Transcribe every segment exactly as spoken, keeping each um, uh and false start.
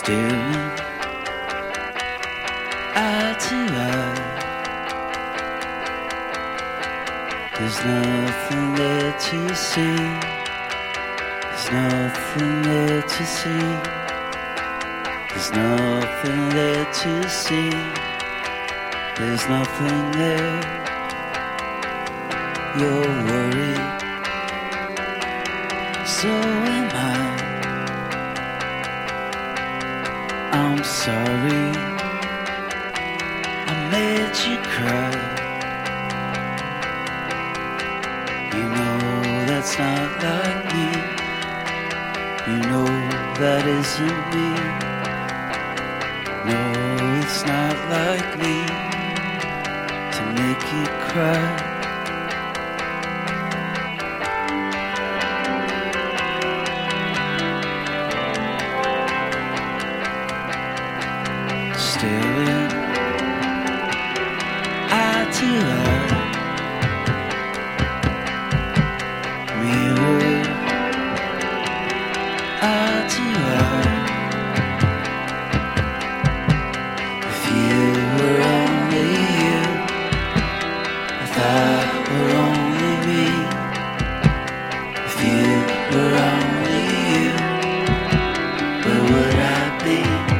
Staring eye to eye, there's nothing there to see, there's nothing there to see, there's nothing there to see, there's nothing there. You're worried, so am I. I'm sorry I made you cry. You know that's not like me. You know that isn't me. No, it's not like me to make you cry. Staring eye to eye, mirror eye to eye. If you were only you, if I were only me, if you were only you, where would I be?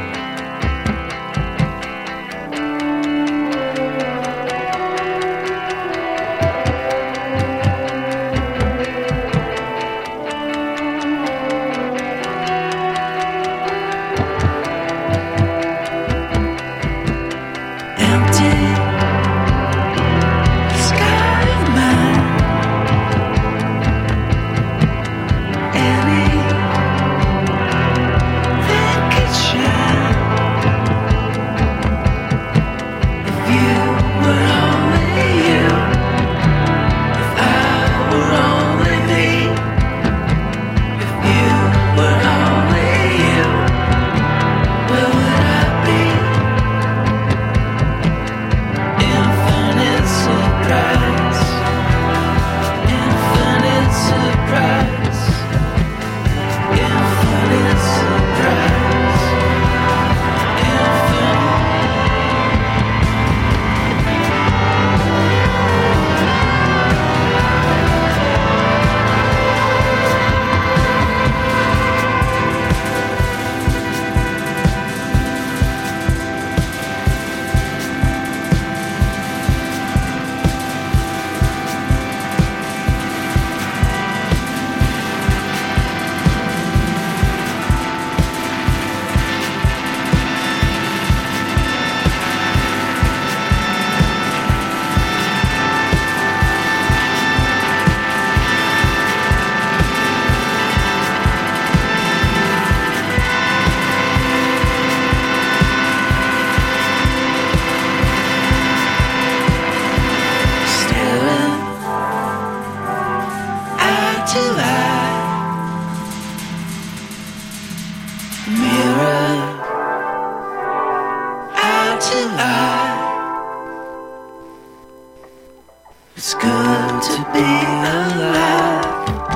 It's good to be alive.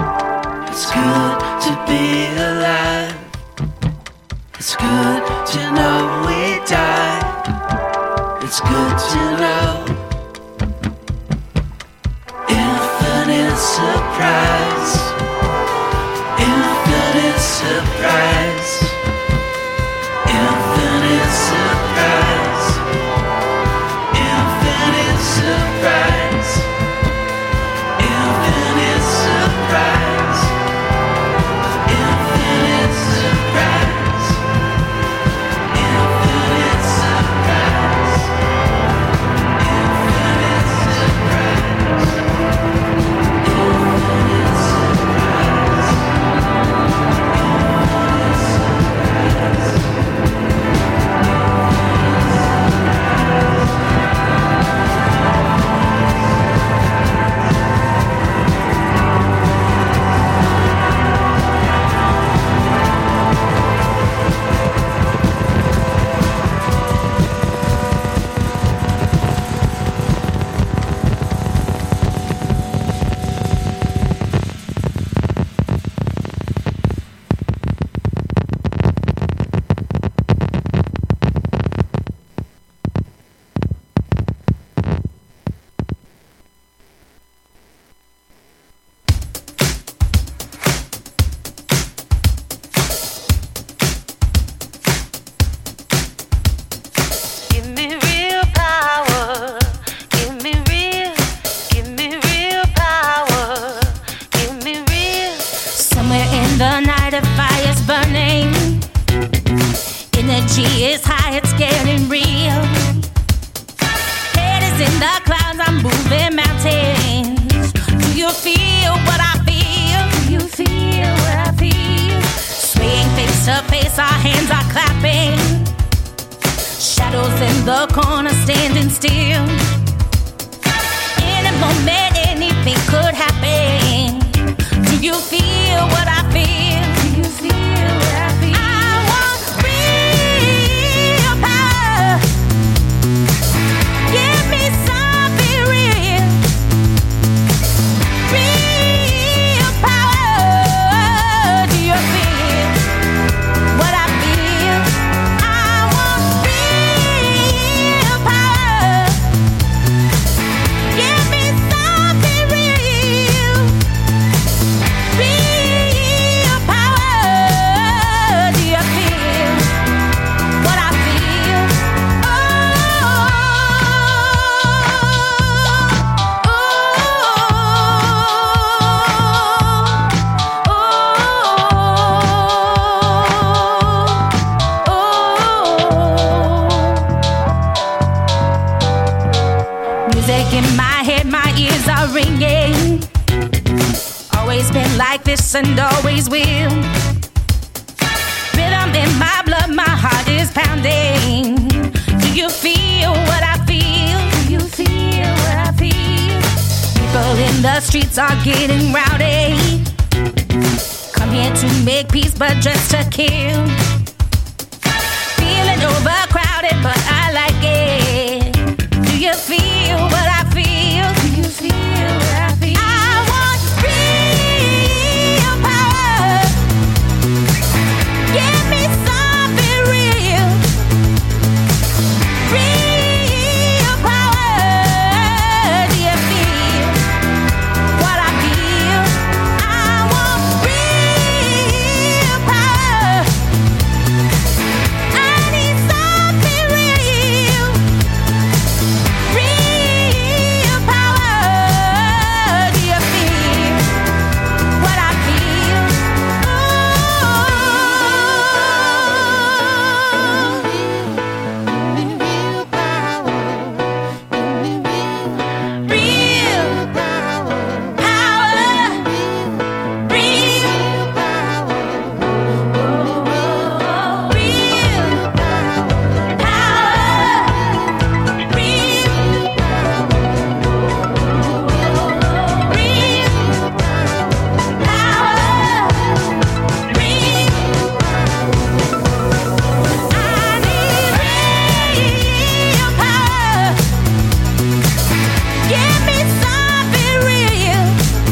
It's good to be alive. It's good to know we die. It's good to know. Infinite surprise. Infinite surprise. Infinite surprise. Infinite surprise. Infinite surprise. Infinite surprise. Infinite surprise. Infinite surprise. Infinite surprise. Infinite surprise. it's getting real. Head is in the clouds, I'm moving mountains. Do you feel what I feel? Do you feel what I feel? Swaying face to face, our hands are clapping. Shadows in the corner standing still. In a moment, anything could happen. Do you feel what I feel? Do you feel what I feel? I want real power. Give me something real. Real power. Do you feel what I feel? I want real power. Give me something real. Real power. Do you feel what I feel? Music in my head, my ears are ringing. Always been like this and always will. Rhythm in my blood, my heart is pounding. Do you feel what I feel? Do you feel what I feel? People in the streets are getting rowdy. Come here to make peace, but just to kill. Feeling overcrowded, but I like it. Do you feel what I feel? Do you feel what I feel? I want real power. Give me something real. Real power. Do you feel what I feel? I want real power. I need something real. Real power. Do you feel what I feel? Real power. Real power. Real power. Real Give me something real.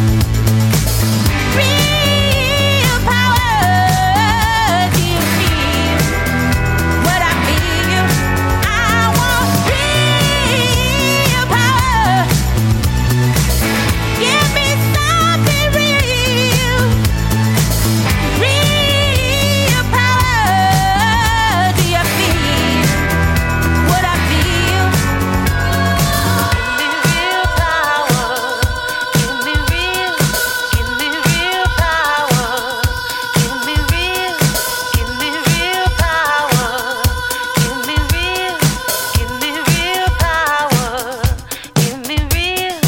Real power. Do you feel what I feel? I want real power. Give me something real. Real power. Do you feel what I feel? Real power. Give me real. Give me real power. Give me real. Give me real power. Give me real. Give me real power. Give me real.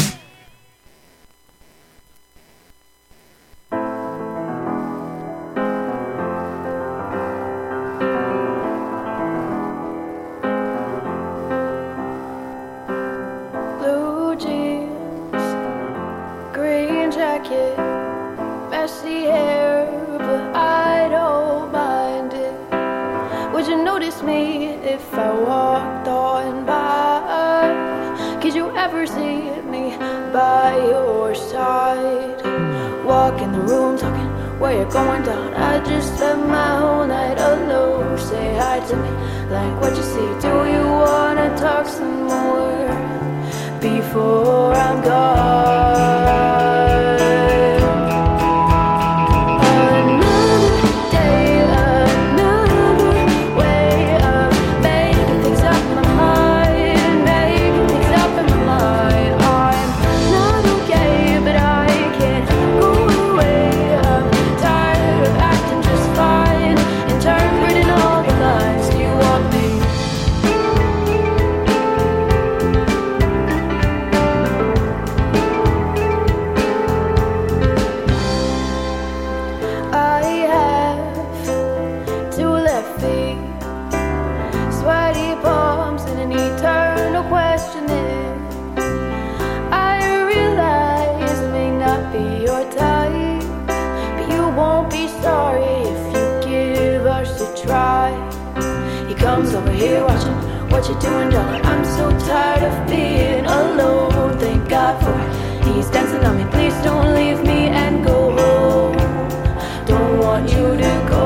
Blue jeans, green jacket, messy hair, but I don't mind it. Would you notice me if I walked on by? Could you ever see me by your side? Walk in the room talking where you're going down. I just spent my whole night alone. Say hi to me, like what you see. Do you wanna talk some more before I'm gone? Another day, another way of making things up in my mind, making things up in my mind. I'm not okay, but I can't go away. I'm tired of acting just fine, interpreting all the lines. You want me comes over here watching what you're doing, darling. I'm so tired of being alone. Thank God for he's dancing on me. Please don't leave me and go home. Don't want you to go.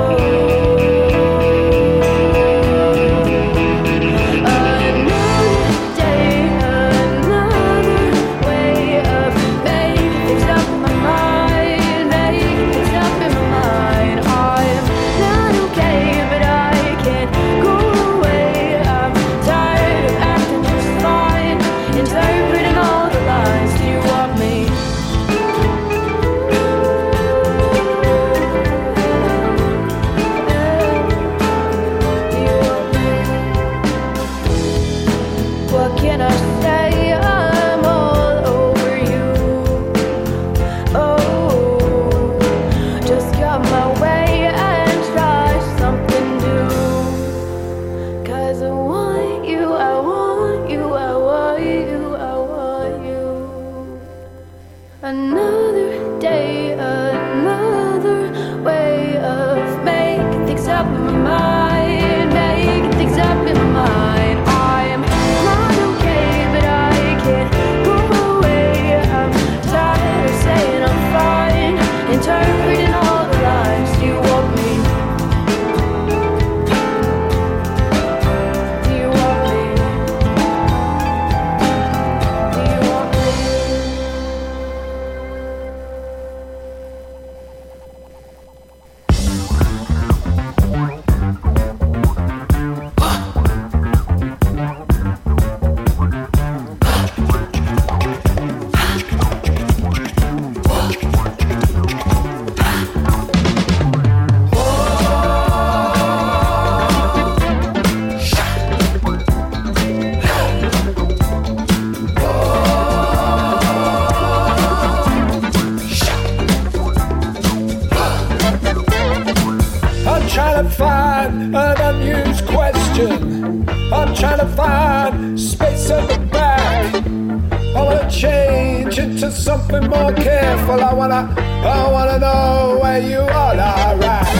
Something more careful. I wanna, I wanna know where you are. Alright.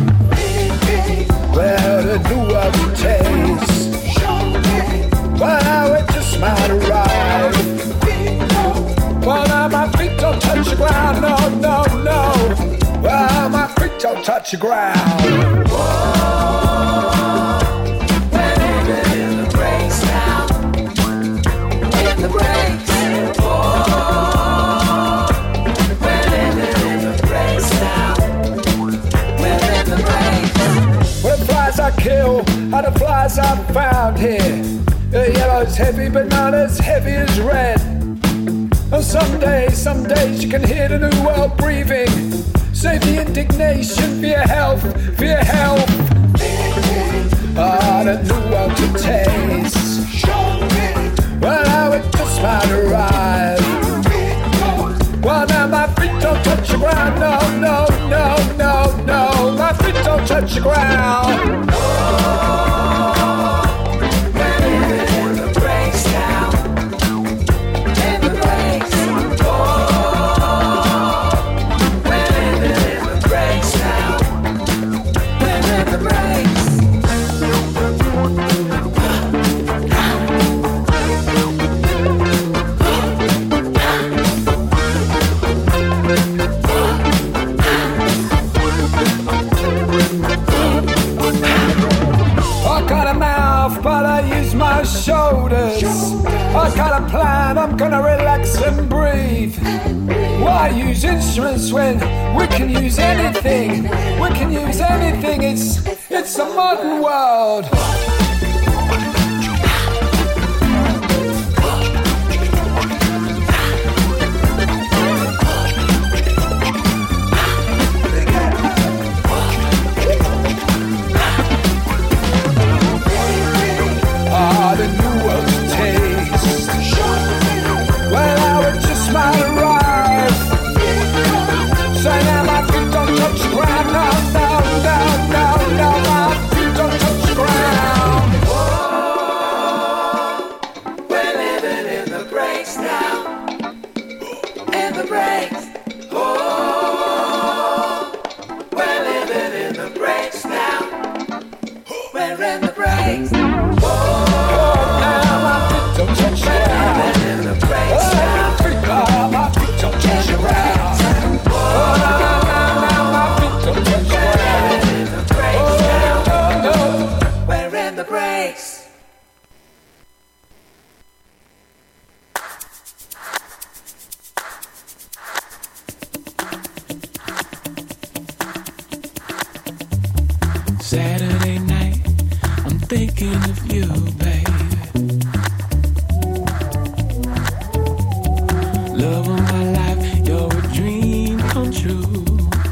Well, the new of the taste. Well, now it just might arrive. Well, now my feet don't touch the ground. No, no, no. Well, my feet don't touch the ground. Whoa. When the breaks down. In the breaks. I kill, are the flies I found here. The yellow's heavy, but not as heavy as red. And some days, some days you can hear the new world breathing. Save the indignation for your health, for your health. Ah, the new world to taste. Well, now it just might arrive. Well, now my feet don't touch the ground. No, no, no, no, no. My feet don't touch the ground. Oh, when the breaks down. And the breaks. Oh, when the breaks down. When the breaks. But I use my shoulders. I got a plan, I'm gonna relax and breathe. Why use instruments when we can use anything? We can use anything, it's, it's a modern world. Ground, no, no, no, no, no, my feet don't touch the ground. in the brakes? Oh, now my feet don't touch the ground. Where in the brakes? Oh, feet, oh, my feet don't touch the ground. Oh, now, now, now my feet don't touch the ground. Where in the brakes? Oh, no, no. Where in the brakes? Saturday night, I'm thinking of you, baby. Love of my life, you're a dream come true.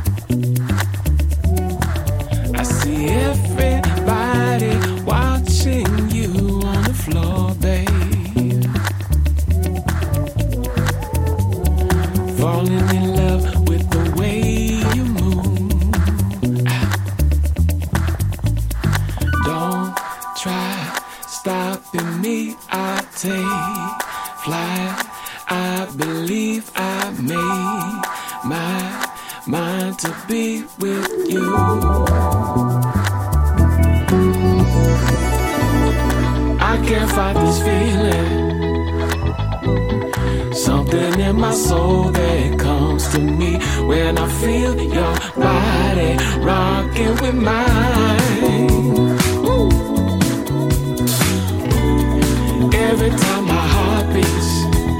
I see everybody watching you on the floor, babe. Falling in love with the way you move. Don't try stopping me, I take flight. I believe I made my mind to be with you. I can't fight this feeling. Something in my soul that comes to me when I feel your body rocking with mine. Ooh. Every time my heart beats,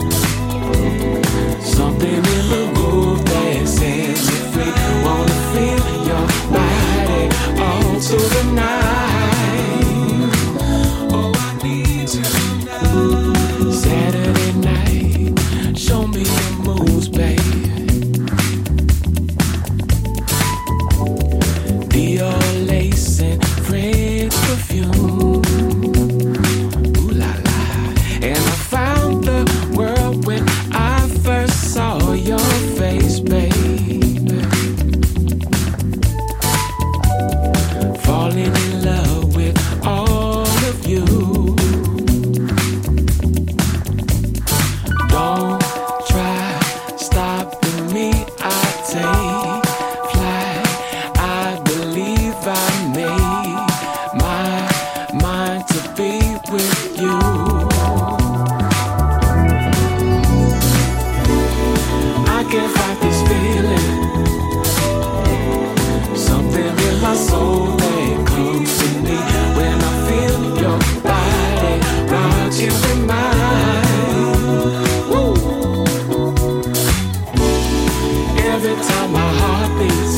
something in the groove that sets me free. Wanna feel your body all to the night. Oh, I need you now. Saturday night, show me your moves, babe. Dior lace and French perfume. Ooh la la. And I found the world when I first saw your face, baby. Falling in love with all of you. Don't try stopping me, I take flight. I believe I made my mind to be with you. I can't fight this feeling. Something in my soul that comes to me when I feel your body rocking with mine. Woo. Every time my heart beats,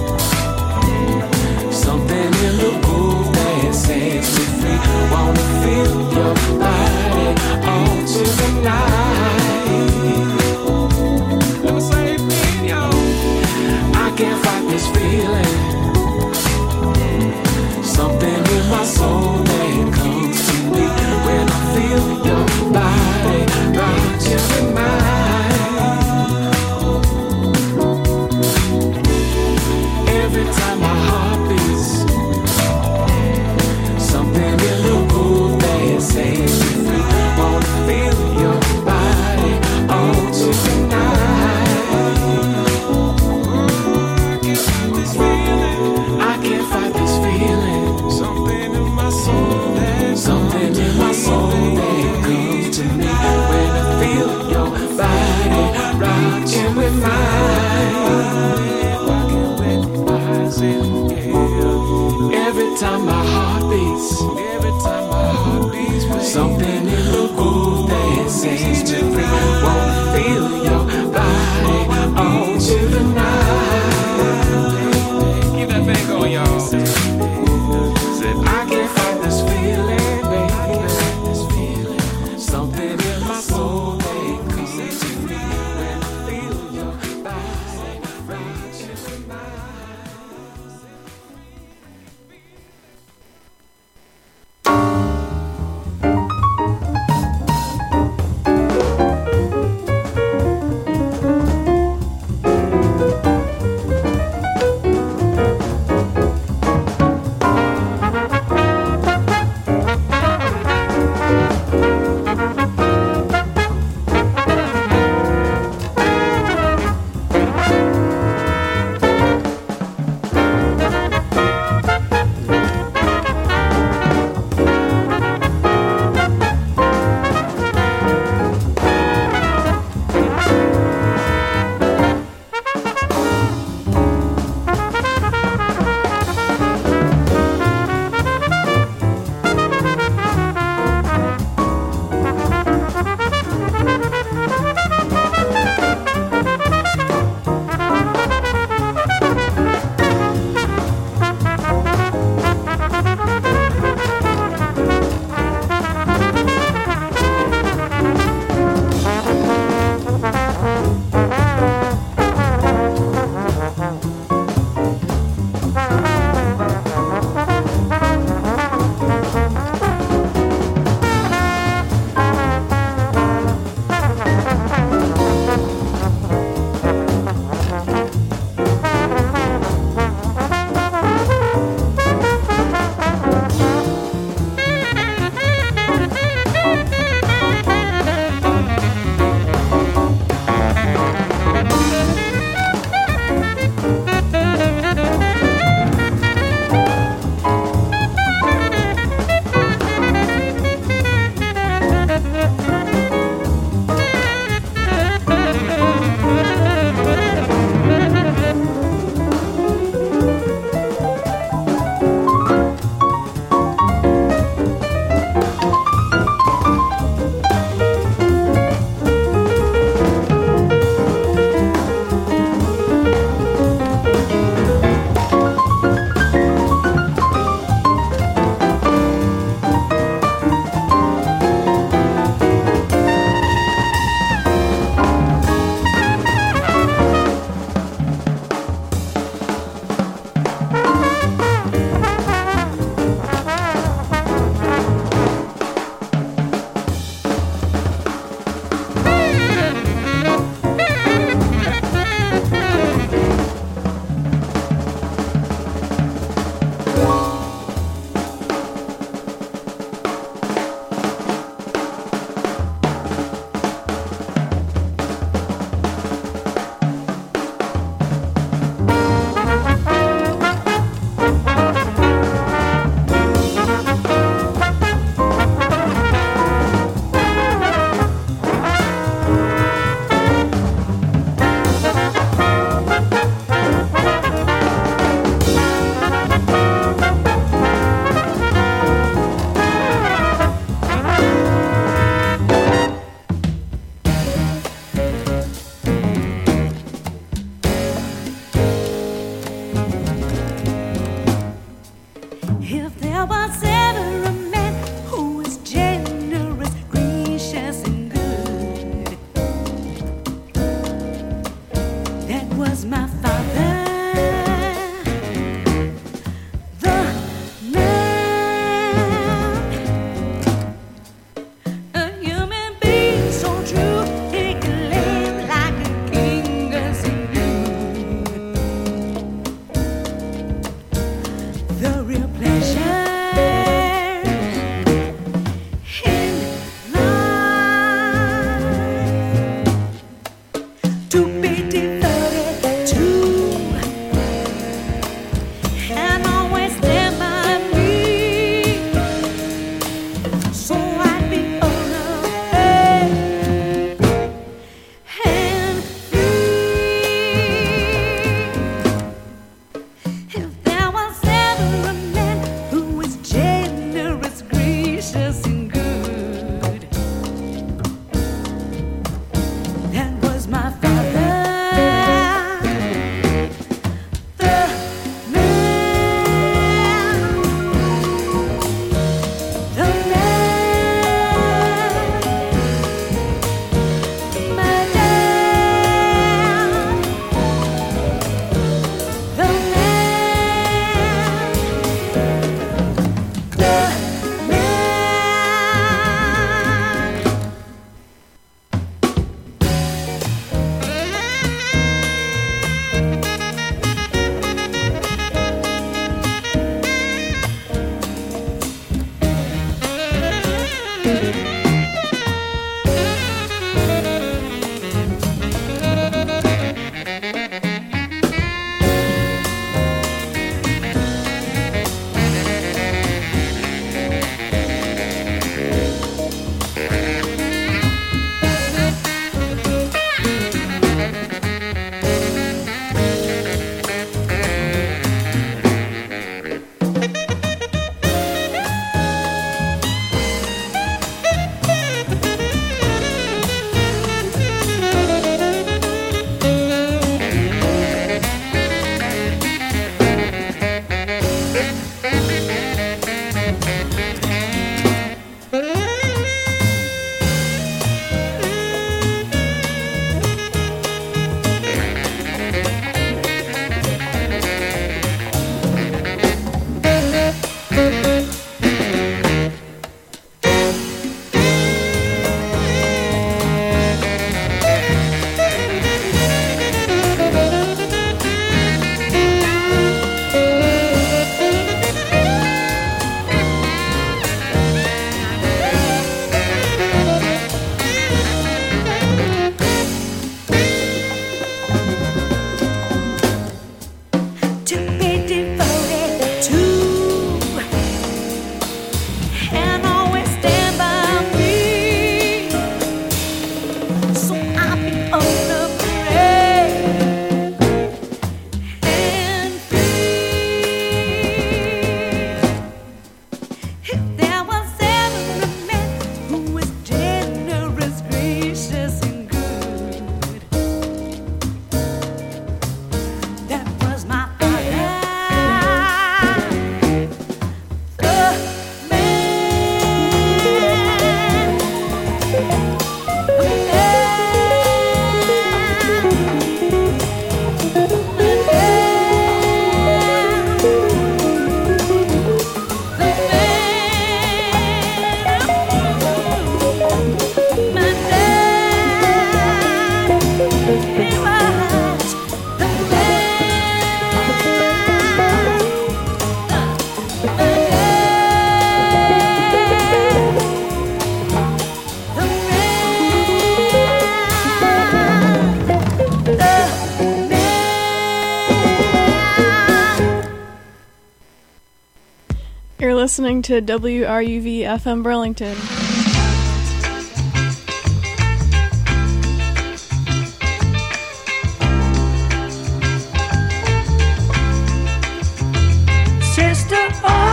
something in the groove that sets me free. Wanna feel your body all to the night. Let me say it again, yo. I can't fight this feeling. Something in my soul that comes to me when I feel your body rocking with mine. Every time my heart beats, something in the groove listening to W R U V F M Burlington. Sister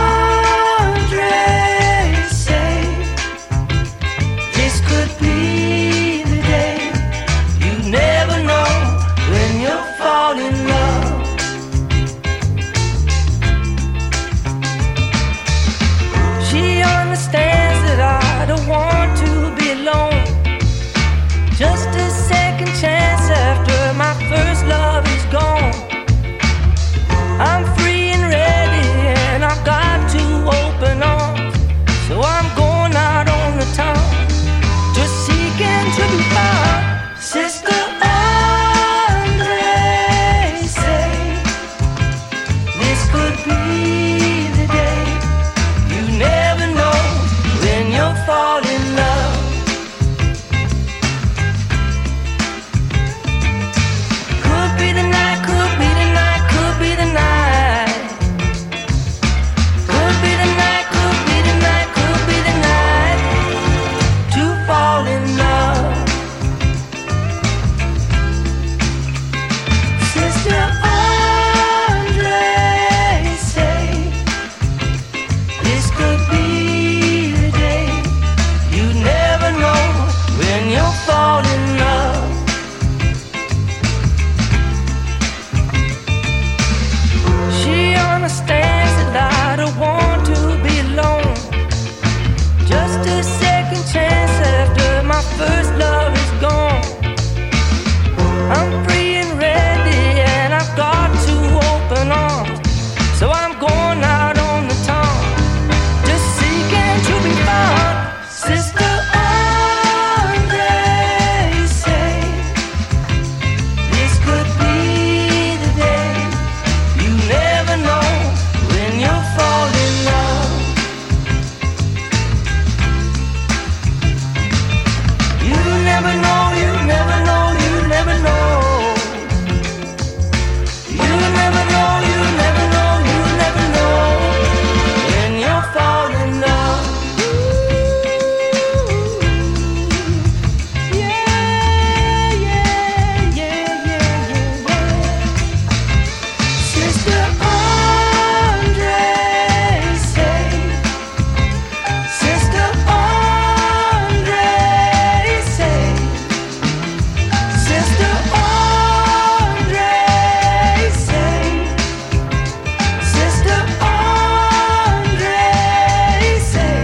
Andre say this could be the day. You never know when you'll fall in love. She understands that I don't want to be alone. Just a second chance after my first love is gone. I'm free and ready and I've got to open arms. So I'm going out on the town, just seeking to be found. Sister Andre say this could be the day. You never know when you'll fall in love. Could be the night, could be the night, could be the night. Could be the night, could be the night, could be the night to fall in love. Sister Andre say this could be the day. You never know when you'll fall in love. She understands that I don't want to be alone. Just a second chance after my first love is gone. I'm free and ready and I've got to open arms. So I'm going out on the town, just seeking to be found. Sister Andre say this could be the day. You never know when you'll fall in love. You never know, you never know, you never know. You never know, you never know, you never know when you'll fall in love. Yeah, yeah, yeah, yeah, yeah. Sister Andre say, Sister Andre say, Sister Andre say, Sister Andre say.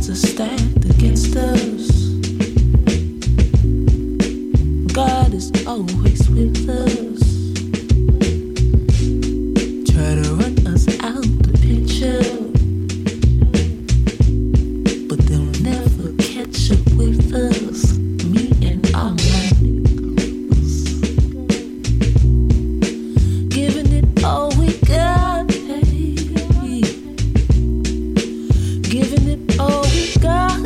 odds are stacked against us, God is always with us. Try to run us out the picture, but they'll never catch up with us. Me and all my niggas, giving it all we got, hey. Giving it all we got,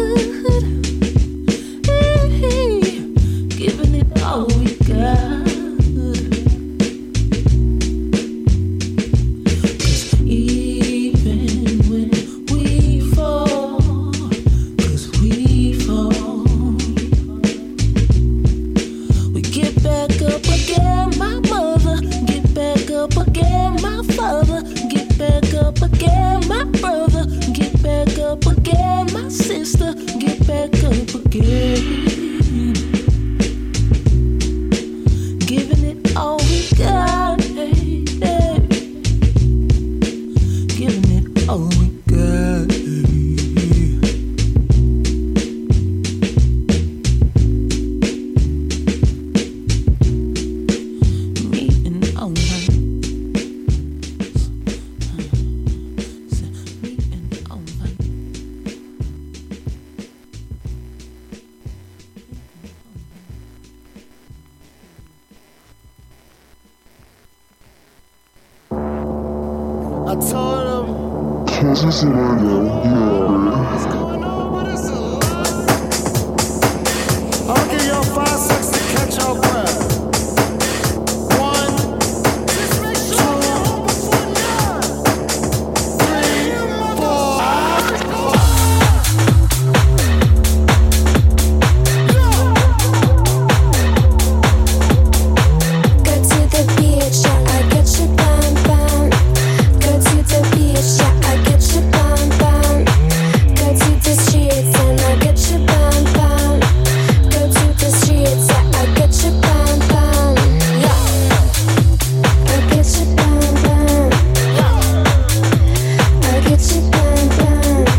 hey. Giving it all we got. I told him, this is what I know, you already.